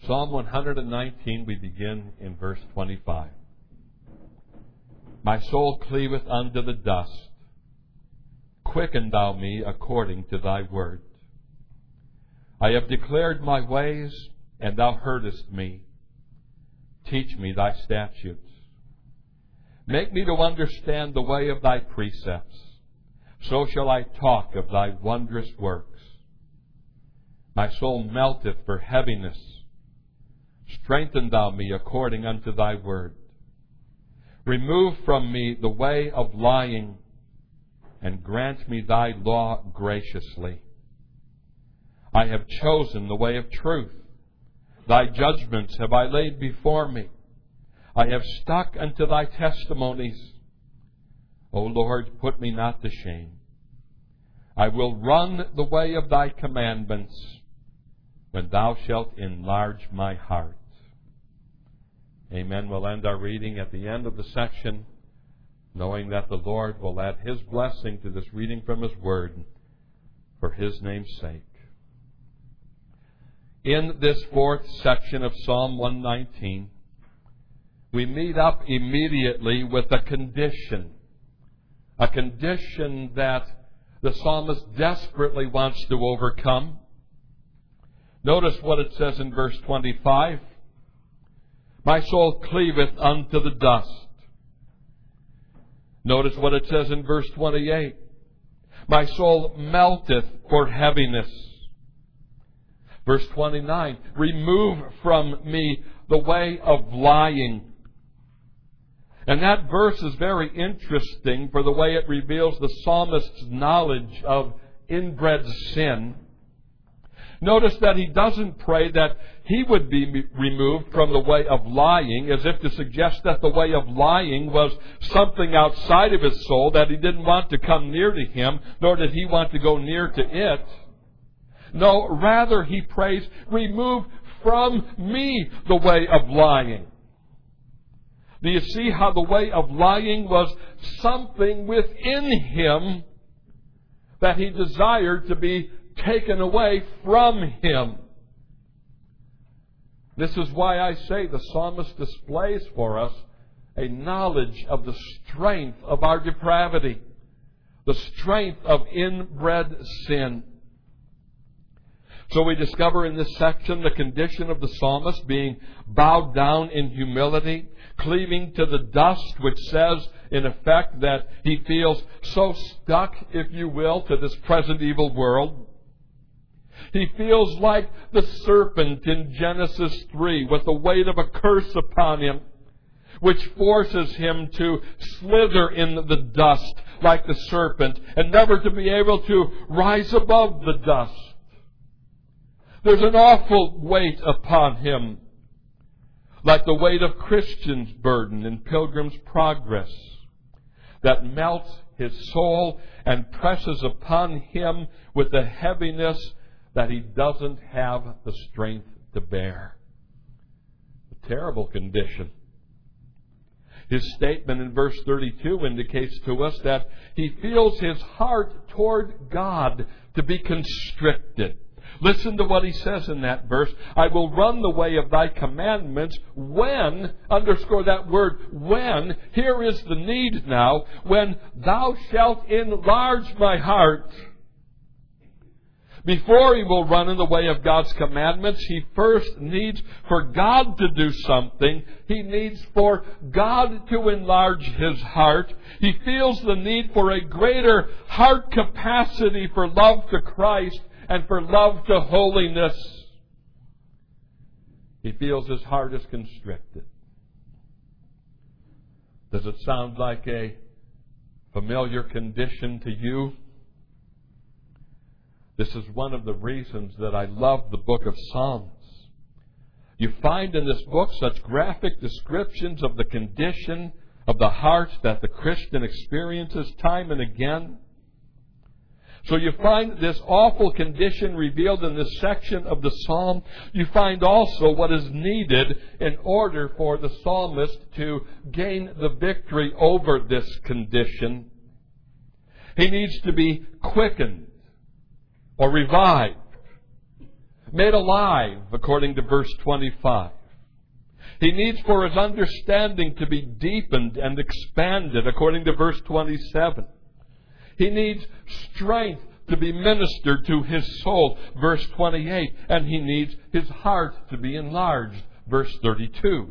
Psalm 119, we begin in verse 25. My soul cleaveth unto the dust. Quicken thou me according to thy word. I have declared my ways, and thou heardest me. Teach me thy statutes. Make me to understand the way of thy precepts. So shall I talk of thy wondrous works. My soul melteth for heaviness. Strengthen thou me according unto thy word. Remove from me the way of lying, and grant me thy law graciously. I have chosen the way of truth. Thy judgments have I laid before me. I have stuck unto thy testimonies. O Lord, put me not to shame. I will run the way of thy commandments when thou shalt enlarge my heart. Amen. We'll end our reading at the end of the section, knowing that the Lord will add His blessing to this reading from His Word for His name's sake. In this fourth section of Psalm 119, we meet up immediately with a condition that the psalmist desperately wants to overcome. Notice what it says in verse 25. My soul cleaveth unto the dust. Notice what it says in verse 28. My soul melteth for heaviness. Verse 29. Remove from me the way of lying. And that verse is very interesting for the way it reveals the psalmist's knowledge of inbred sin. Notice that he doesn't pray that he would be removed from the way of lying, as if to suggest that the way of lying was something outside of his soul, that he didn't want to come near to him, nor did he want to go near to it. No, rather he prays, remove from me the way of lying. Do you see how the way of lying was something within him that he desired to be taken away from him? This is why I say the psalmist displays for us a knowledge of the strength of our depravity, the strength of inbred sin. So we discover in this section the condition of the psalmist being bowed down in humility, cleaving to the dust, which says, in effect, that he feels so stuck, if you will, to this present evil world. He feels like the serpent in Genesis 3, with the weight of a curse upon him, which forces him to slither in the dust like the serpent, and never to be able to rise above the dust. There's an awful weight upon him, like the weight of Christian's burden in Pilgrim's Progress, that melts his soul and presses upon him with a heaviness that he doesn't have the strength to bear. A terrible condition. His statement in verse 32 indicates to us that he feels his heart toward God to be constricted. Listen to what he says in that verse. I will run the way of thy commandments when, underscore that word, when, here is the need now, when thou shalt enlarge my heart. Before he will run in the way of God's commandments, he first needs for God to do something. He needs for God to enlarge his heart. He feels the need for a greater heart capacity for love to Christ and for love to holiness. He feels his heart is constricted. Does it sound like a familiar condition to you? This is one of the reasons that I love the book of Psalms. You find in this book such graphic descriptions of the condition of the heart that the Christian experiences time and again. So you find this awful condition revealed in this section of the psalm. You find also what is needed in order for the psalmist to gain the victory over this condition. He needs to be quickened or revived. made alive, according to verse 25. He needs for his understanding to be deepened and expanded, according to verse 27. He needs strength to be ministered to his soul, verse 28. And he needs his heart to be enlarged, verse 32.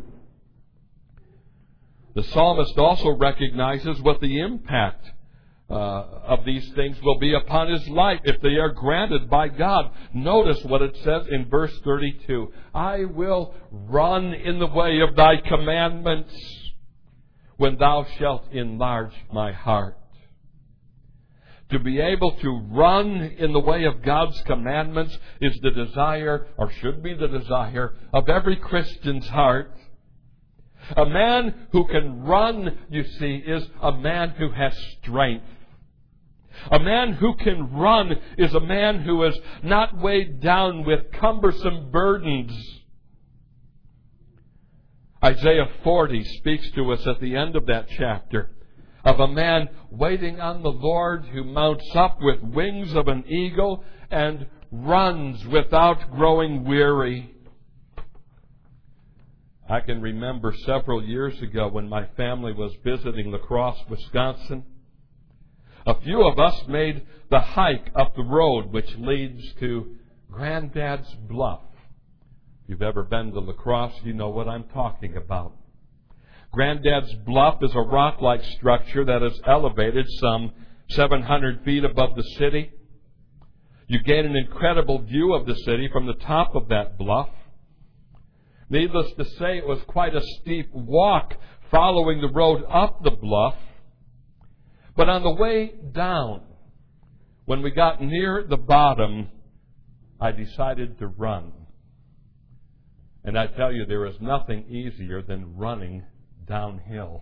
The psalmist also recognizes what the impact of these things will be upon his life if they are granted by God. Notice what it says in verse 32. I will run in the way of thy commandments when thou shalt enlarge my heart. To be able to run in the way of God's commandments is the desire, or should be the desire, of every Christian's heart. A man who can run, you see, is a man who has strength. A man who can run is a man who is not weighed down with cumbersome burdens. Isaiah 40 speaks to us at the end of that chapter of a man waiting on the Lord who mounts up with wings of an eagle and runs without growing weary. I can remember several years ago when my family was visiting La Crosse, Wisconsin. A few of us made the hike up the road which leads to Granddad's Bluff. If you've ever been to La Crosse, you know what I'm talking about. Granddad's Bluff is a rock-like structure that is elevated some 700 feet above the city. You gain an incredible view of the city from the top of that bluff. Needless to say, it was quite a steep walk following the road up the bluff. But on the way down, when we got near the bottom, I decided to run. And I tell you, there is nothing easier than running downhill.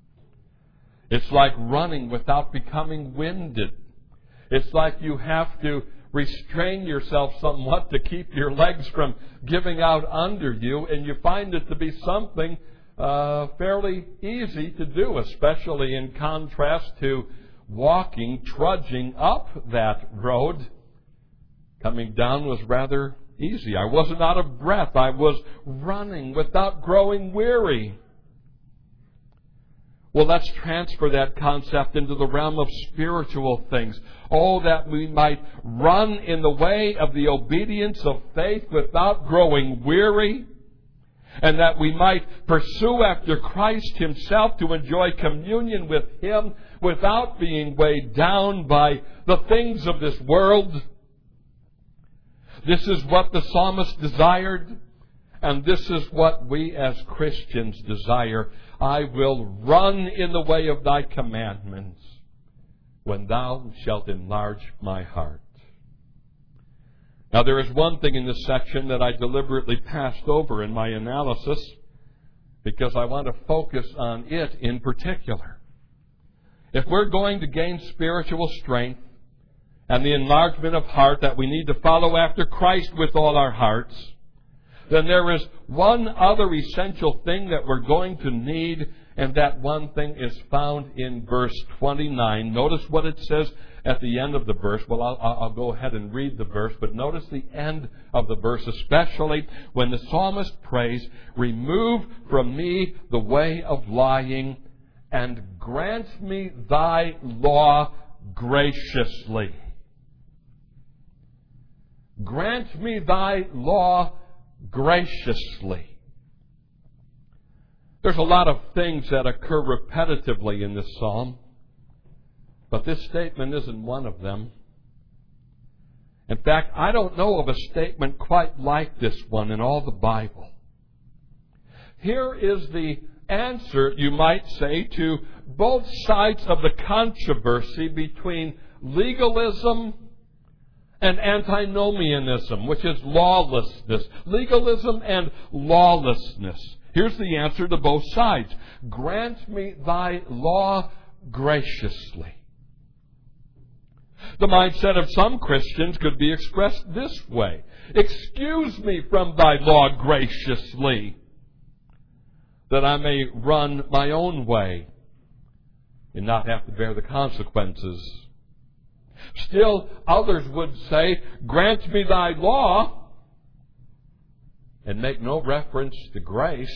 It's like running without becoming winded. It's like you have to restrain yourself somewhat to keep your legs from giving out under you, and you find it to be something fairly easy to do, especially in contrast to walking, trudging up that road. Coming down was rather easy. I wasn't out of breath. I was running without growing weary. Well, let's transfer that concept into the realm of spiritual things. Oh, that we might run in the way of the obedience of faith without growing weary, and that we might pursue after Christ Himself to enjoy communion with Him without being weighed down by the things of this world. This is what the psalmist desired, and this is what we as Christians desire. I will run in the way of thy commandments when thou shalt enlarge my heart. Now, there is one thing in this section that I deliberately passed over in my analysis because I want to focus on it in particular. If we're going to gain spiritual strength and the enlargement of heart that we need to follow after Christ with all our hearts, then there is one other essential thing that we're going to need, and that one thing is found in verse 29. Notice what it says at the end of the verse. Well, I'll go ahead and read the verse, but notice the end of the verse, especially when the psalmist prays, remove from me the way of lying, and grant me thy law graciously. Grant me thy law graciously. There's a lot of things that occur repetitively in this psalm, but this statement isn't one of them. In fact, I don't know of a statement quite like this one in all the Bible. Here is the answer, you might say, to both sides of the controversy between legalism and antinomianism, which is lawlessness. Legalism and lawlessness. Here's the answer to both sides. Grant me thy law graciously. The mindset of some Christians could be expressed this way. Excuse me from thy law graciously, that I may run my own way and not have to bear the consequences. Still, others would say, grant me thy law and make no reference to grace.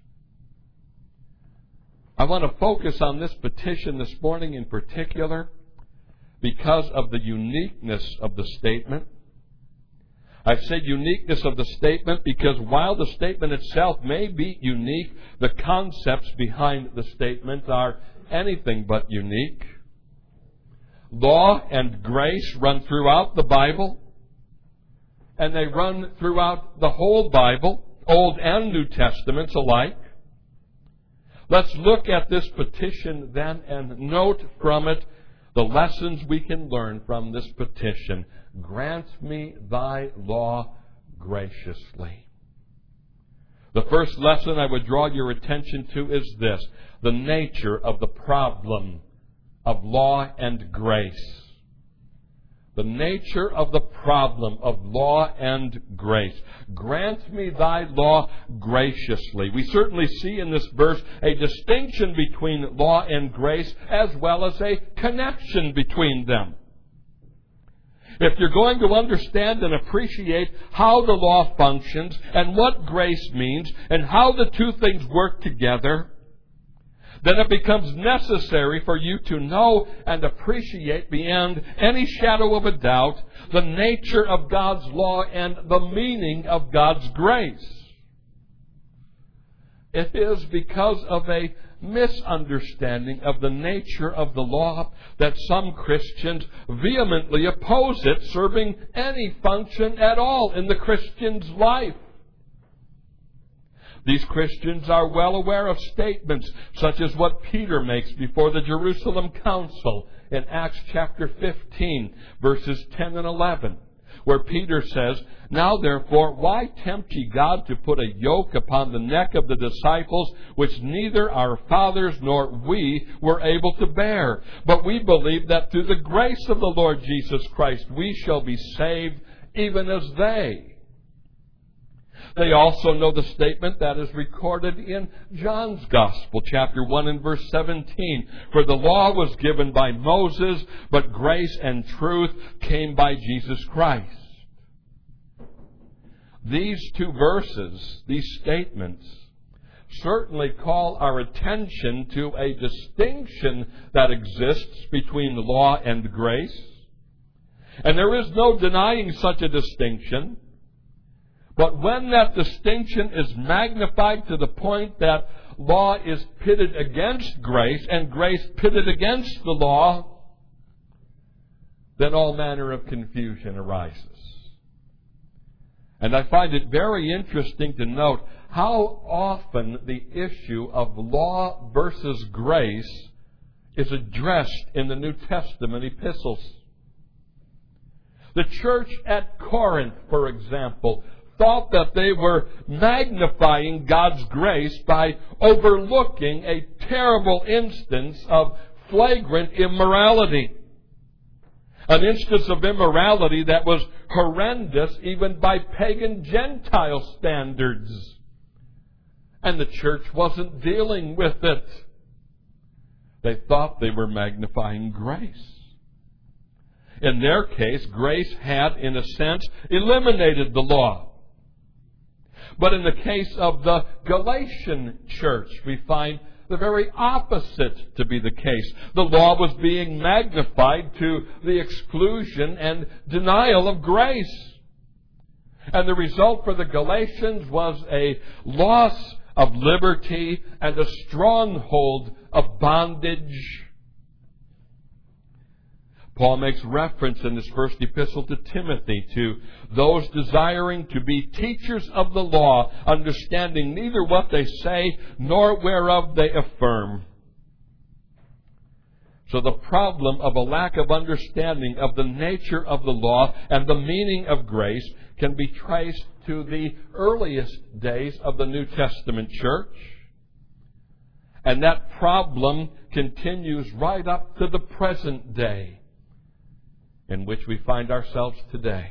I want to focus on this petition this morning in particular because of the uniqueness of the statement. I've said uniqueness of the statement because while the statement itself may be unique, the concepts behind the statement are anything but unique. Law and grace run throughout the Bible, and they run throughout the whole Bible, Old and New Testaments alike. Let's look at this petition then and note from it the lessons we can learn from this petition. Grant me thy law graciously. The first lesson I would draw your attention to is this: the nature of the problem of law and grace. The nature of the problem of law and grace. Grant me thy law graciously. We certainly see in this verse a distinction between law and grace as well as a connection between them. If you're going to understand and appreciate how the law functions and what grace means and how the two things work together, then it becomes necessary for you to know and appreciate beyond any shadow of a doubt the nature of God's law and the meaning of God's grace. It is because of a misunderstanding of the nature of the law that some Christians vehemently oppose it serving any function at all in the Christian's life. These Christians are well aware of statements such as what Peter makes before the Jerusalem Council in Acts chapter 15, verses 10 and 11, where Peter says, "Now therefore, why tempt ye God to put a yoke upon the neck of the disciples, which neither our fathers nor we were able to bear? But we believe that through the grace of the Lord Jesus Christ we shall be saved, even as they." They also know the statement that is recorded in John's Gospel, chapter 1 and verse 17. "For the law was given by Moses, but grace and truth came by Jesus Christ." These two verses, these statements, certainly call our attention to a distinction that exists between law and grace. And there is no denying such a distinction. But when that distinction is magnified to the point that law is pitted against grace and grace pitted against the law, then all manner of confusion arises. And I find it very interesting to note how often the issue of law versus grace is addressed in the New Testament epistles. The church at Corinth, for example, thought that they were magnifying God's grace by overlooking a terrible instance of flagrant immorality. An instance of immorality that was horrendous even by pagan Gentile standards. And the church wasn't dealing with it. They thought they were magnifying grace. In their case, grace had, in a sense, eliminated the law. But in the case of the Galatian church, we find the very opposite to be the case. The law was being magnified to the exclusion and denial of grace. And the result for the Galatians was a loss of liberty and a stronghold of bondage. Paul makes reference in this first epistle to Timothy to those desiring to be teachers of the law, understanding neither what they say nor whereof they affirm. So the problem of a lack of understanding of the nature of the law and the meaning of grace can be traced to the earliest days of the New Testament church. And that problem continues right up to the present day in which we find ourselves today.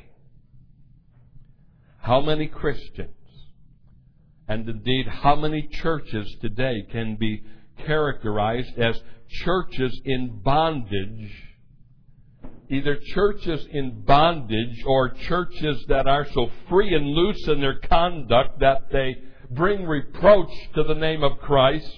How many Christians, and indeed how many churches today, can be characterized as churches in bondage either churches in bondage or churches that are so free and loose in their conduct that they bring reproach to the name of Christ.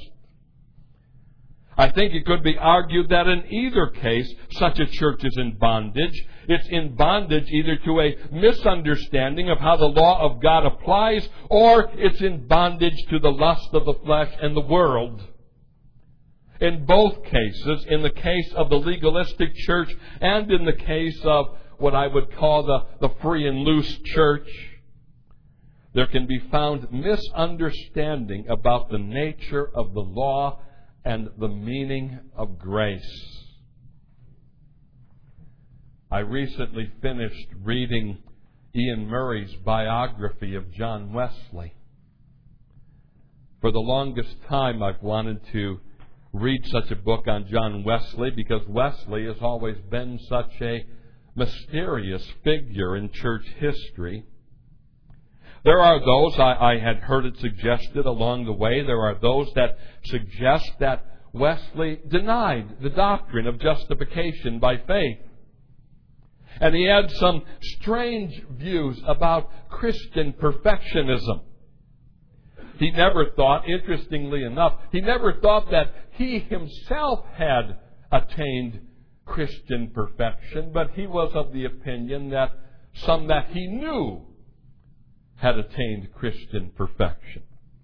I think it could be argued that in either case, such a church is in bondage. It's in bondage either to a misunderstanding of how the law of God applies, or it's in bondage to the lust of the flesh and the world. In both cases, in the case of the legalistic church and in the case of what I would call the free and loose church, there can be found misunderstanding about the nature of the law and the meaning of grace. I recently finished reading Ian Murray's biography of John Wesley. For the longest time, I've wanted to read such a book on John Wesley because Wesley has always been such a mysterious figure in church history. There are those, I had heard it suggested along the way, there are those that suggest that Wesley denied the doctrine of justification by faith. And he had some strange views about Christian perfectionism. He never thought, interestingly enough, he never thought that he himself had attained Christian perfection, but he was of the opinion that some that he knew had attained Christian perfection.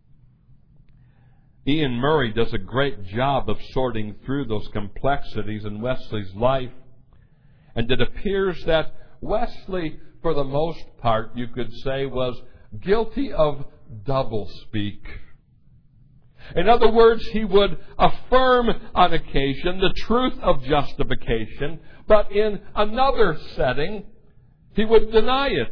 Ian Murray does a great job of sorting through those complexities in Wesley's life, and it appears that Wesley, for the most part, you could say, was guilty of doublespeak. In other words, he would affirm on occasion the truth of justification, but in another setting, he would deny it.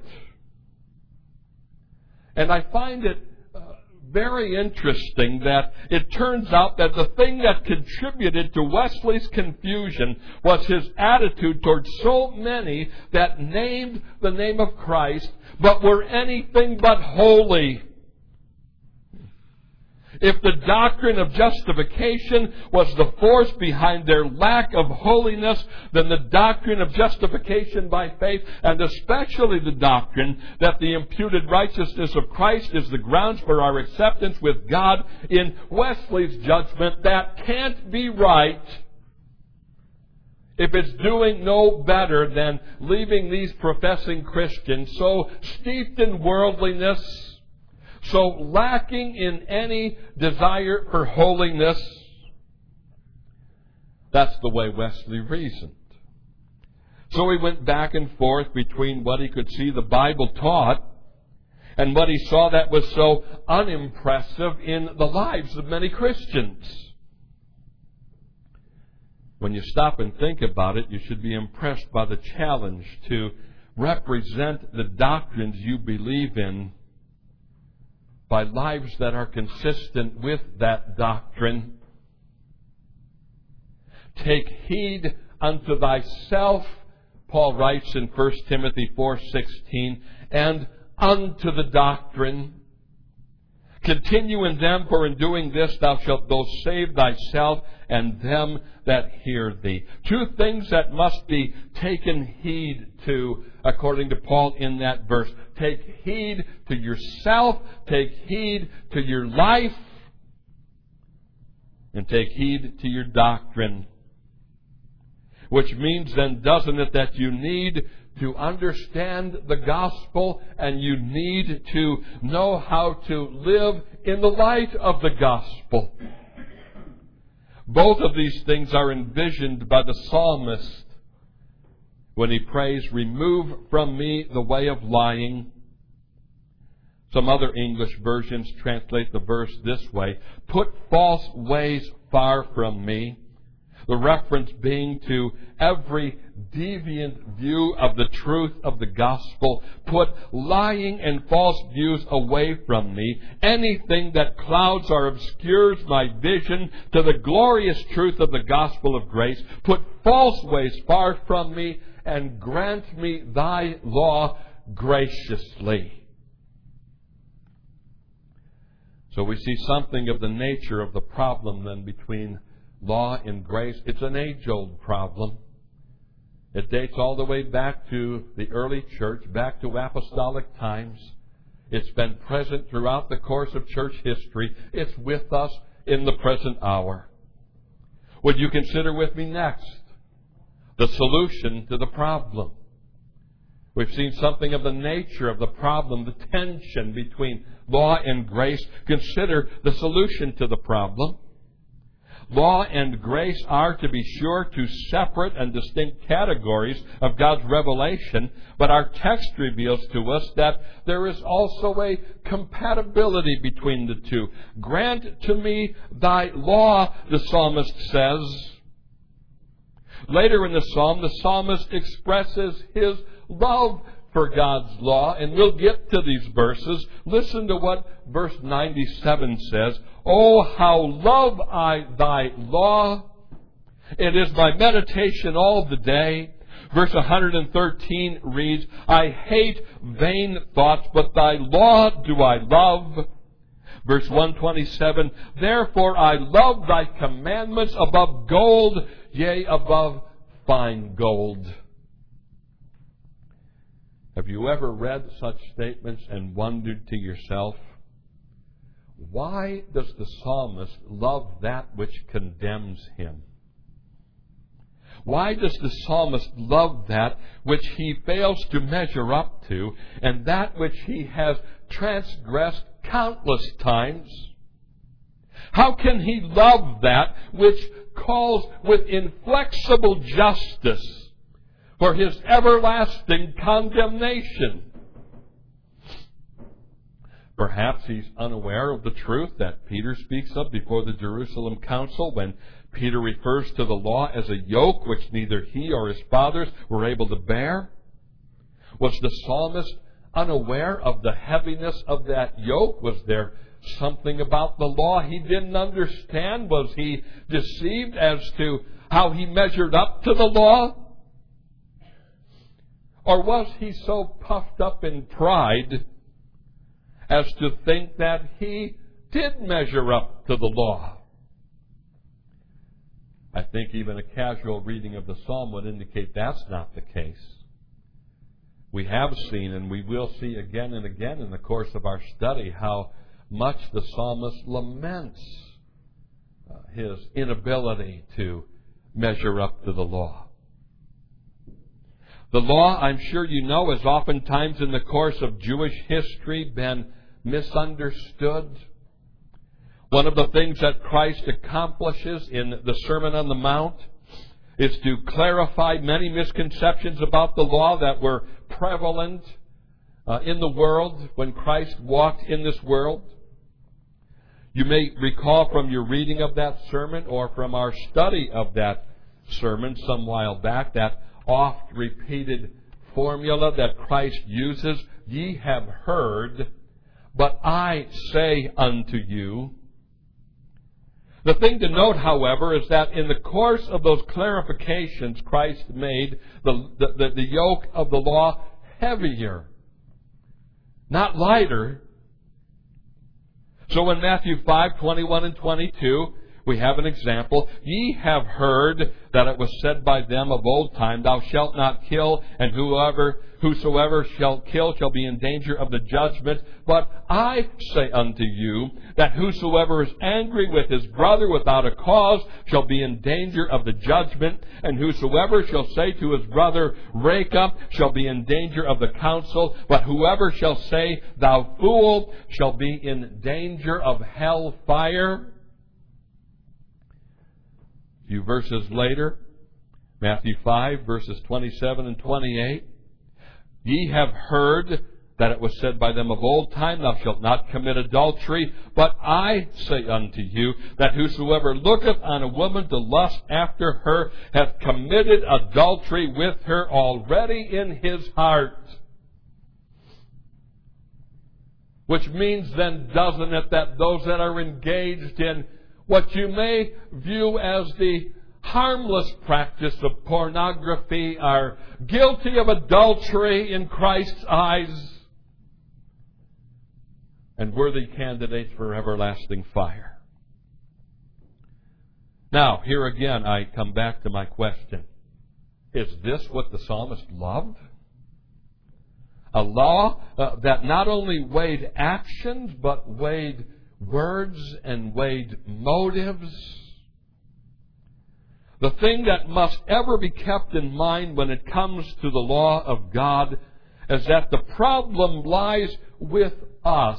And I find it very interesting that it turns out that the thing that contributed to Wesley's confusion was his attitude towards so many that named the name of Christ, but were anything but holy. If the doctrine of justification was the force behind their lack of holiness, then the doctrine of justification by faith, and especially the doctrine that the imputed righteousness of Christ is the grounds for our acceptance with God, in Wesley's judgment, that can't be right if it's doing no better than leaving these professing Christians so steeped in worldliness, so lacking in any desire for holiness. That's the way Wesley reasoned. So he went back and forth between what he could see the Bible taught and what he saw that was so unimpressive in the lives of many Christians. When you stop and think about it, you should be impressed by the challenge to represent the doctrines you believe in by lives that are consistent with that doctrine. Take heed unto thyself, Paul writes in 1 Timothy 4:16, and unto the doctrine. Continue in them, for in doing this thou shalt both save thyself and them that hear thee. Two things that must be taken heed to, according to Paul in that verse. Take heed to yourself, take heed to your life, and take heed to your doctrine. Which means then, doesn't it, that you need to understand the gospel and you need to know how to live in the light of the gospel. Both of these things are envisioned by the psalmist when he prays, "Remove from me the way of lying." Some other English versions translate the verse this way, "Put false ways far from me." The reference being to every deviant view of the truth of the gospel. Put lying and false views away from me. Anything that clouds or obscures my vision to the glorious truth of the gospel of grace. Put false ways far from me and grant me thy law graciously. So we see something of the nature of the problem then between law and grace. It's an age-old problem. It dates all the way back to the early church, back to apostolic times. It's been present throughout the course of church history. It's with us in the present hour. Would you consider with me next the solution to the problem? We've seen something of the nature of the problem, the tension between law and grace. Consider the solution to the problem. Law and grace are, to be sure, two separate and distinct categories of God's revelation, but our text reveals to us that there is also a compatibility between the two. Grant to me thy law, the psalmist says. Later in the psalm, the psalmist expresses his love for God's law, and we'll get to these verses. Listen to what verse 97 says. Oh, how love I thy law! It is my meditation all the day. Verse 113 reads, I hate vain thoughts, but thy law do I love. Verse 127, therefore I love thy commandments above gold, yea, above fine gold. Have you ever read such statements and wondered to yourself, why does the psalmist love that which condemns him? Why does the psalmist love that which he fails to measure up to, and that which he has transgressed countless times? How can he love that which calls with inflexible justice for his everlasting condemnation? Perhaps he's unaware of the truth that Peter speaks of before the Jerusalem Council when Peter refers to the law as a yoke which neither he or his fathers were able to bear. Was the psalmist unaware of the heaviness of that yoke? Was there something about the law he didn't understand? Was he deceived as to how he measured up to the law? Or was he so puffed up in pride as to think that he did measure up to the law? I think even a casual reading of the psalm would indicate that's not the case. We have seen, and we will see again and again in the course of our study, how much the psalmist laments his inability to measure up to the law. The law, I'm sure you know, has oftentimes in the course of Jewish history been misunderstood. One of the things that Christ accomplishes in the Sermon on the Mount is to clarify many misconceptions about the law that were prevalent in the world when Christ walked in this world. You may recall from your reading of that sermon or from our study of that sermon some while back that oft-repeated formula that Christ uses, ye have heard, but I say unto you. The thing to note, however, is that in the course of those clarifications, Christ made the yoke of the law heavier, not lighter. So in Matthew 5:21 and 22, we have an example. Ye have heard that it was said by them of old time, thou shalt not kill, and whosoever shall kill shall be in danger of the judgment. But I say unto you that whosoever is angry with his brother without a cause shall be in danger of the judgment. And whosoever shall say to his brother, rake up, shall be in danger of the council. But whoever shall say, thou fool, shall be in danger of hell fire. A few verses later, Matthew 5, verses 27 and 28. Ye have heard that it was said by them of old time, thou shalt not commit adultery. But I say unto you, that whosoever looketh on a woman to lust after her hath committed adultery with her already in his heart. Which means then, doesn't it, that those that are engaged in what you may view as the harmless practice of pornography are guilty of adultery in Christ's eyes and worthy candidates for everlasting fire. Now, here again I come back to my question. Is this what the psalmist loved? A law that not only weighed actions, but weighed words and weighed motives. The thing that must ever be kept in mind when it comes to the law of God is that the problem lies with us,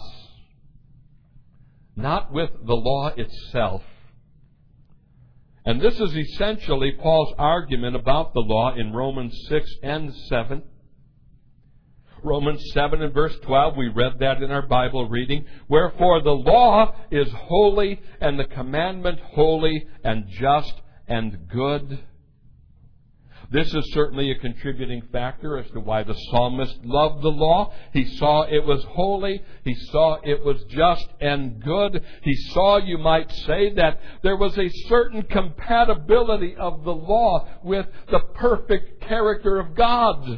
not with the law itself. And this is essentially Paul's argument about the law in Romans 6 and 7. Romans 7 and verse 12, we read that in our Bible reading. Wherefore the law is holy, and the commandment holy and just and good. This is certainly a contributing factor as to why the psalmist loved the law. He saw it was holy. He saw it was just and good. He saw, you might say, that there was a certain compatibility of the law with the perfect character of God.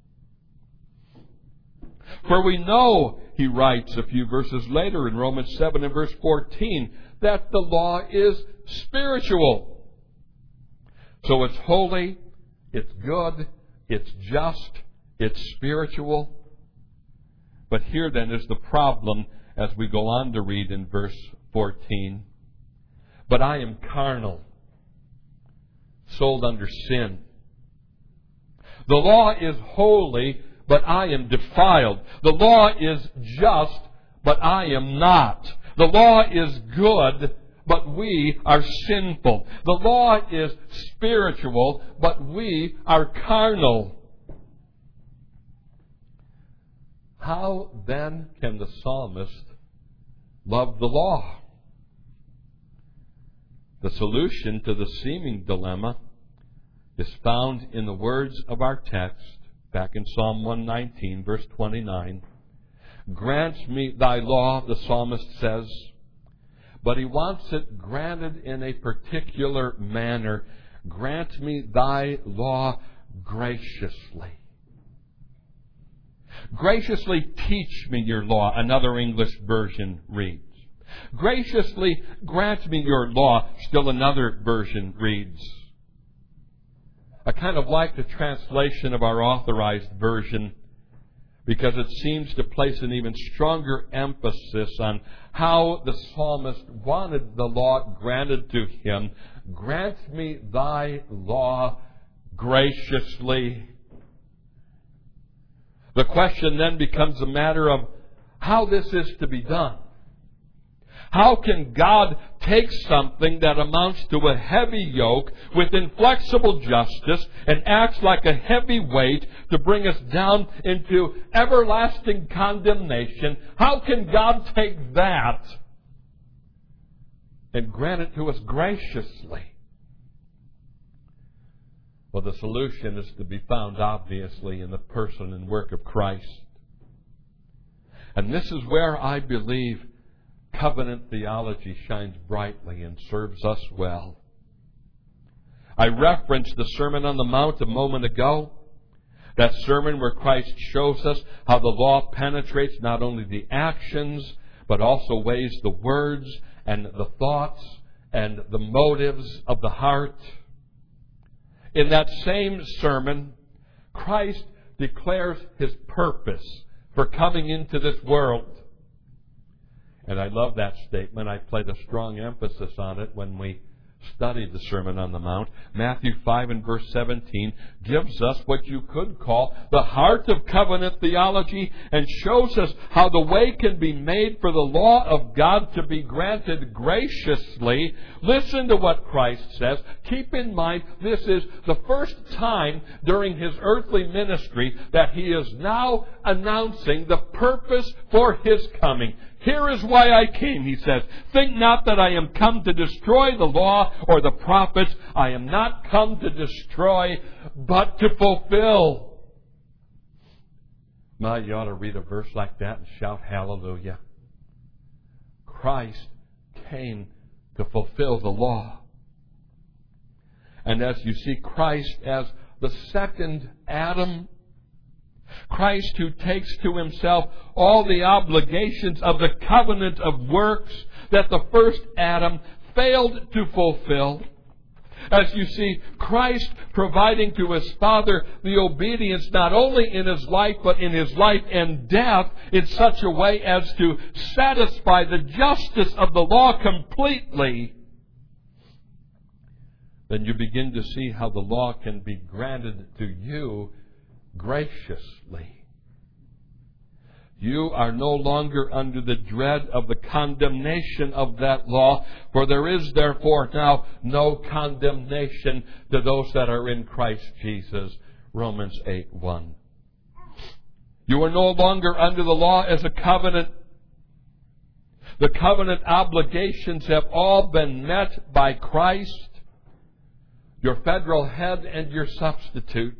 For we know, he writes a few verses later in Romans 7 and verse 14, that the law is spiritual. So it's holy, it's good, it's just, it's spiritual. But here then is the problem as we go on to read in verse 14. But I am carnal, sold under sin. The law is holy, but I am defiled. The law is just, but I am not. The law is good, but we are sinful. The law is spiritual, but we are carnal. How then can the psalmist love the law? The solution to the seeming dilemma is found in the words of our text, back in Psalm 119, verse 29. Grant me thy law, the psalmist says. But he wants it granted in a particular manner. Grant me thy law graciously. Graciously teach me your law, another English version reads. Graciously grant me your law, still another version reads. I kind of like the translation of our Authorized Version because it seems to place an even stronger emphasis on how the psalmist wanted the law granted to him. Grant me thy law graciously. The question then becomes a matter of how this is to be done. How can God take something that amounts to a heavy yoke with inflexible justice and acts like a heavy weight to bring us down into everlasting condemnation? How can God take that and grant it to us graciously? Well, the solution is to be found obviously in the person and work of Christ. And this is where I believe covenant theology shines brightly and serves us well. I referenced the Sermon on the Mount a moment ago. That sermon where Christ shows us how the law penetrates not only the actions, but also weighs the words and the thoughts and the motives of the heart. In that same sermon, Christ declares His purpose for coming into this world. And I love that statement. I played a strong emphasis on it when we studied the Sermon on the Mount. Matthew 5 and verse 17 gives us what you could call the heart of covenant theology and shows us how the way can be made for the law of God to be granted graciously. Listen to what Christ says. Keep in mind, this is the first time during His earthly ministry that He is now announcing the purpose for His coming. Here is why I came, He says. Think not that I am come to destroy the law or the prophets. I am not come to destroy, but to fulfill. My, you ought to read a verse like that and shout hallelujah. Christ came to fulfill the law. And as you see Christ as the second Adam, Christ who takes to Himself all the obligations of the covenant of works that the first Adam failed to fulfill. As you see Christ providing to His Father the obedience not only in His life, but in His life and death in such a way as to satisfy the justice of the law completely, then you begin to see how the law can be granted to you graciously. You are no longer under the dread of the condemnation of that law, for there is therefore now no condemnation to those that are in Christ Jesus. Romans 8:1. You are no longer under the law as a covenant. The covenant obligations have all been met by Christ, your federal head and your substitute.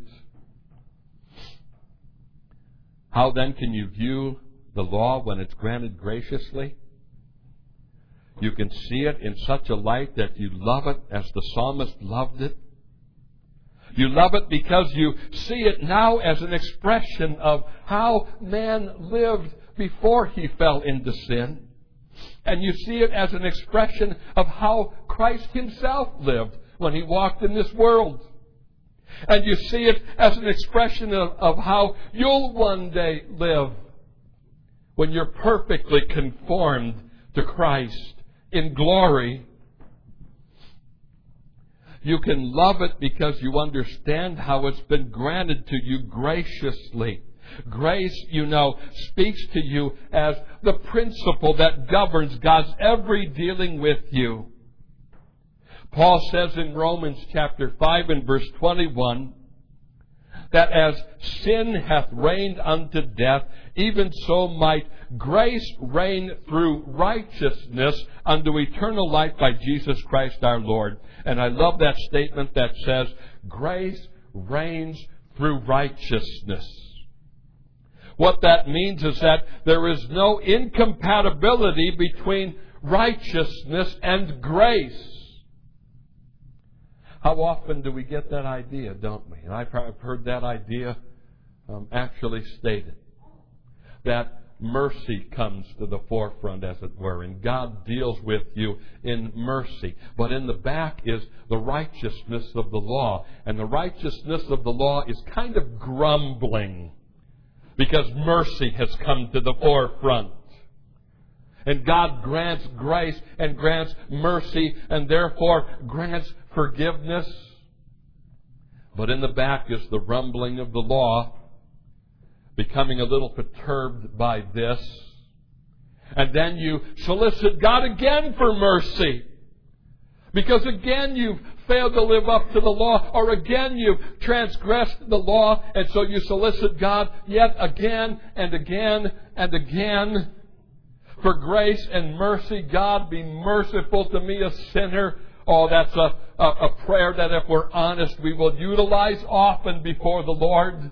How then can you view the law when it's granted graciously? You can see it in such a light that you love it as the psalmist loved it. You love it because you see it now as an expression of how man lived before he fell into sin. And you see it as an expression of how Christ Himself lived when He walked in this world. And you see it as an expression of how you'll one day live when you're perfectly conformed to Christ in glory. You can love it because you understand how it's been granted to you graciously. Grace, you know, speaks to you as the principle that governs God's every dealing with you. Paul says in Romans chapter 5 and verse 21, that as sin hath reigned unto death, even so might grace reign through righteousness unto eternal life by Jesus Christ our Lord. And I love that statement that says, grace reigns through righteousness. What that means is that there is no incompatibility between righteousness and grace. How often do we get that idea, don't we? And I've heard that idea actually stated. That mercy comes to the forefront, as it were, and God deals with you in mercy. But in the back is the righteousness of the law. And the righteousness of the law is kind of grumbling because mercy has come to the forefront. And God grants grace and grants mercy and therefore grants forgiveness. But in the back is the rumbling of the law, becoming a little perturbed by this. And then you solicit God again for mercy. Because again you've failed to live up to the law, or again you've transgressed the law, and so you solicit God yet again and again and again for grace and mercy. God, be merciful to me, a sinner. Oh, that's a prayer that, if we're honest, we will utilize often before the Lord.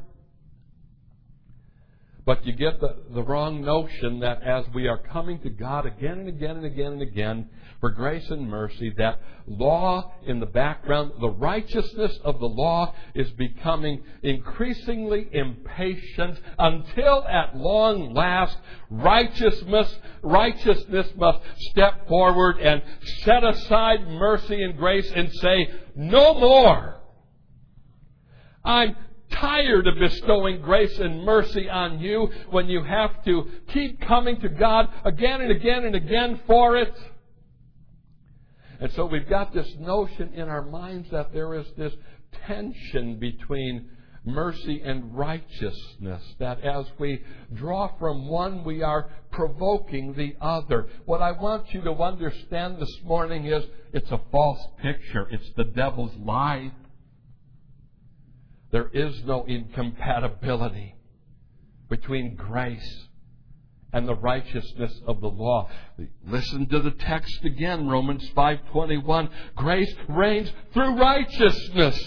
But you get the wrong notion that as we are coming to God again and again and again and again for grace and mercy, that law in the background, the righteousness of the law is becoming increasingly impatient until at long last righteousness must step forward and set aside mercy and grace and say, no more. I'm tired of bestowing grace and mercy on you when you have to keep coming to God again and again and again for it. And so we've got this notion in our minds that there is this tension between mercy and righteousness, that as we draw from one, we are provoking the other. What I want you to understand this morning is it's a false picture. It's the devil's lie. There is no incompatibility between grace and the righteousness of the law. Listen to the text again, Romans 5:21. Grace reigns through righteousness.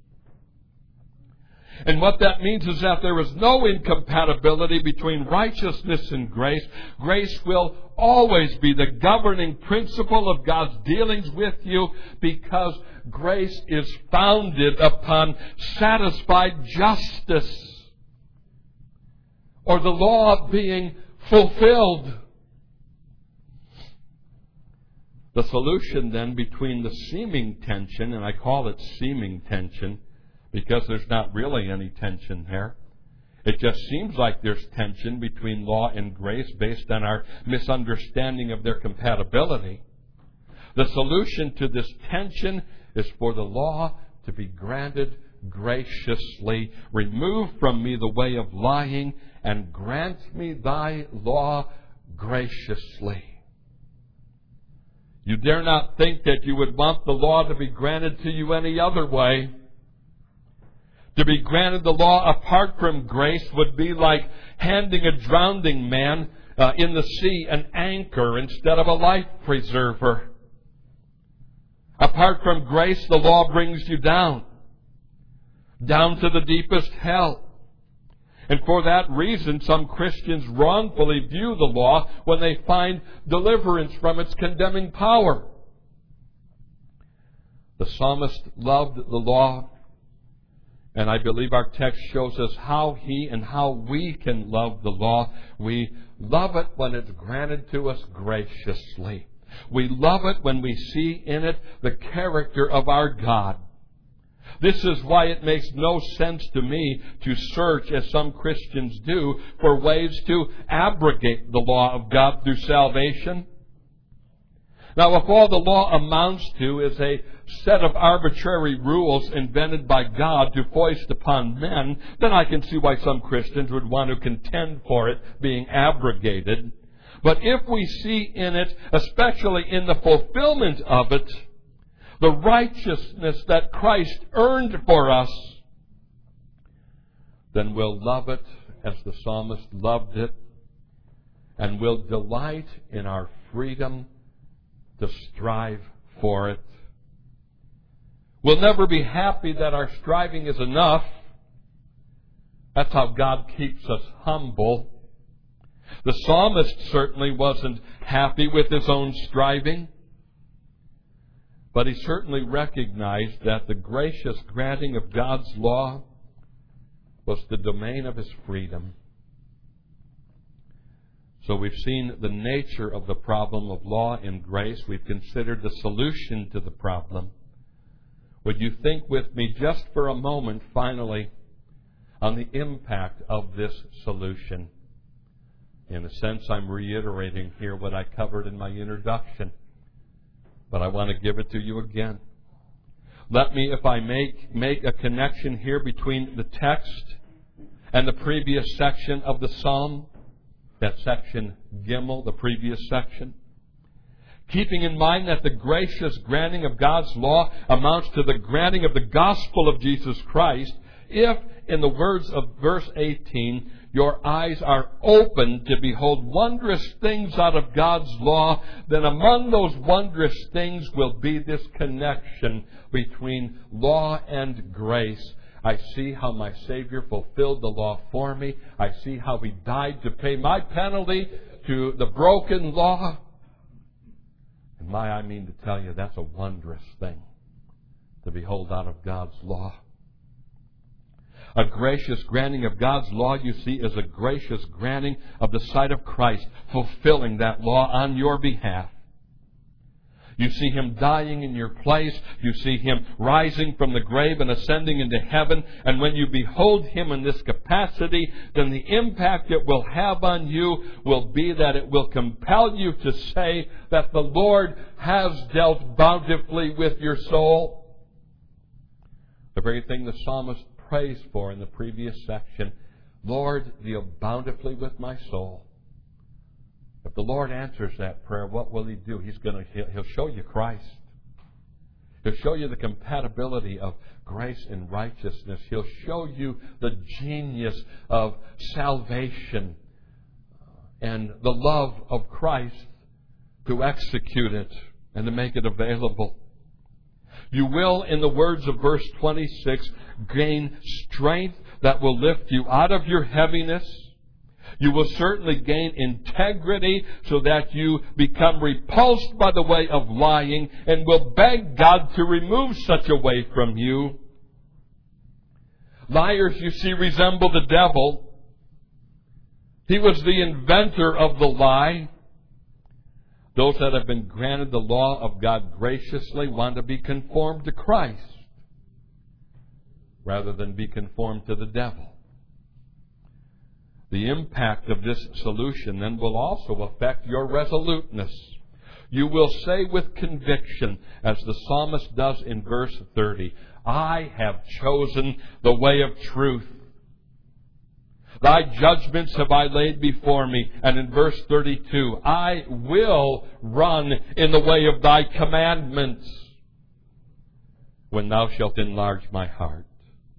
And what that means is that there is no incompatibility between righteousness and grace. Grace will always be the governing principle of God's dealings with you, because grace is founded upon satisfied justice, or the law being fulfilled. The solution then between the seeming tension, and I call it seeming tension because there's not really any tension there. It just seems like there's tension between law and grace based on our misunderstanding of their compatibility. The solution to this tension is for the law to be granted graciously. Remove from me the way of lying, and grant me thy law graciously. You dare not think that you would want the law to be granted to you any other way. To be granted the law apart from grace would be like handing a drowning man in the sea an anchor instead of a life preserver. Apart from grace, the law brings you down to the deepest hell. And for that reason, some Christians wrongfully view the law when they find deliverance from its condemning power. The psalmist loved the law, and I believe our text shows us how he and how we can love the law. We love it when it's granted to us graciously. We love it when we see in it the character of our God. This is why it makes no sense to me to search, as some Christians do, for ways to abrogate the law of God through salvation. Now, if all the law amounts to is a set of arbitrary rules invented by God to foist upon men, then I can see why some Christians would want to contend for it being abrogated. But if we see in it, especially in the fulfillment of it, the righteousness that Christ earned for us, then we'll love it as the psalmist loved it, and we'll delight in our freedom to strive for it. We'll never be happy that our striving is enough. That's how God keeps us humble. The psalmist certainly wasn't happy with his own striving, but he certainly recognized that the gracious granting of God's law was the domain of his freedom. So we've seen the nature of the problem of law and grace. We've considered the solution to the problem. Would you think with me just for a moment, finally, on the impact of this solution? In a sense, I'm reiterating here what I covered in my introduction, but I want to give it to you again. Let me, if I make a connection here between the text and the previous section of the psalm, that section Gimel, the previous section. Keeping in mind that the gracious granting of God's law amounts to the granting of the gospel of Jesus Christ, if, in the words of verse 18, your eyes are open to behold wondrous things out of God's law, then among those wondrous things will be this connection between law and grace. I see how my Savior fulfilled the law for me. I see how He died to pay my penalty to the broken law. And I mean to tell you, that's a wondrous thing to behold out of God's law. A gracious granting of God's law, you see, is a gracious granting of the sight of Christ, fulfilling that law on your behalf. You see Him dying in your place. You see Him rising from the grave and ascending into heaven. And when you behold Him in this capacity, then the impact it will have on you will be that it will compel you to say that the Lord has dealt bountifully with your soul. The very thing the psalmist prays for in the previous section, Lord, deal bountifully with my soul. If the Lord answers that prayer, what will He do? He'll show you Christ. He'll show you the compatibility of grace and righteousness. He'll show you the genius of salvation and the love of Christ to execute it and to make it available. You will, in the words of verse 26, gain strength that will lift you out of your heaviness. You will certainly gain integrity so that you become repulsed by the way of lying and will beg God to remove such a way from you. Liars, you see, resemble the devil. He was the inventor of the lie. Those that have been granted the law of God graciously want to be conformed to Christ rather than be conformed to the devil. The impact of this solution then will also affect your resoluteness. You will say with conviction, as the psalmist does in verse 30, I have chosen the way of truth. Thy judgments have I laid before me. And in verse 32, I will run in the way of thy commandments when thou shalt enlarge my heart.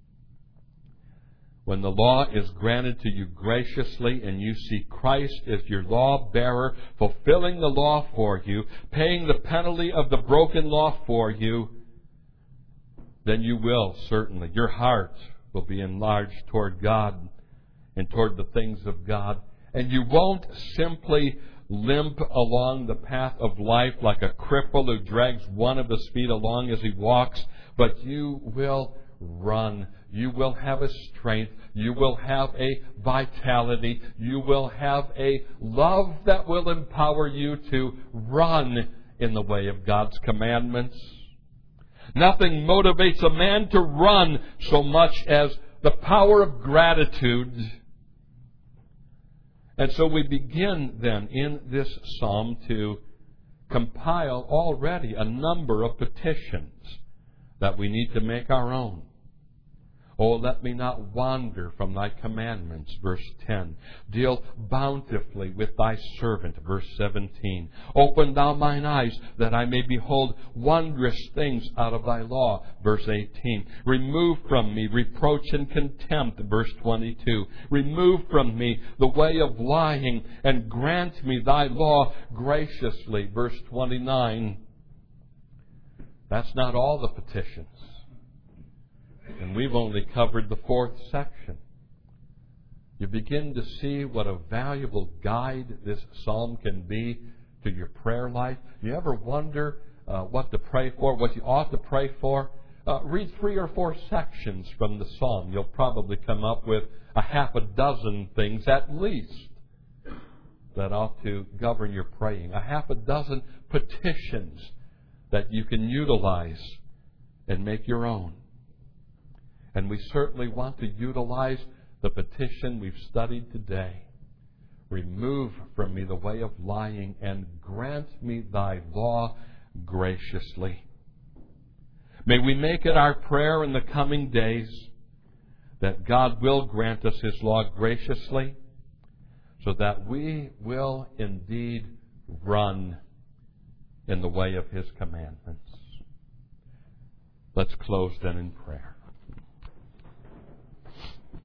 When the law is granted to you graciously and you see Christ as your law bearer, fulfilling the law for you, paying the penalty of the broken law for you, then you will certainly, your heart will be enlarged toward God and toward the things of God. And you won't simply limp along the path of life like a cripple who drags one of his feet along as he walks, but you will run. You will have a strength. You will have a vitality. You will have a love that will empower you to run in the way of God's commandments. Nothing motivates a man to run so much as the power of gratitude. And so we begin then in this psalm to compile already a number of petitions that we need to make our own. Oh, let me not wander from thy commandments, verse 10. Deal bountifully with thy servant, verse 17. Open thou mine eyes, that I may behold wondrous things out of thy law, verse 18. Remove from me reproach and contempt, verse 22. Remove from me the way of lying, and grant me thy law graciously, verse 29. That's not all the petitions. And we've only covered the fourth section. You begin to see what a valuable guide this psalm can be to your prayer life. You ever wonder what to pray for, what you ought to pray for? Read 3 or 4 sections from the psalm. You'll probably come up with a half a dozen things at least that ought to govern your praying. A half a dozen petitions that you can utilize and make your own. And we certainly want to utilize the petition we've studied today. Remove from me the way of lying, and grant me thy law graciously. May we make it our prayer in the coming days that God will grant us His law graciously, so that we will indeed run in the way of His commandments. Let's close then in prayer.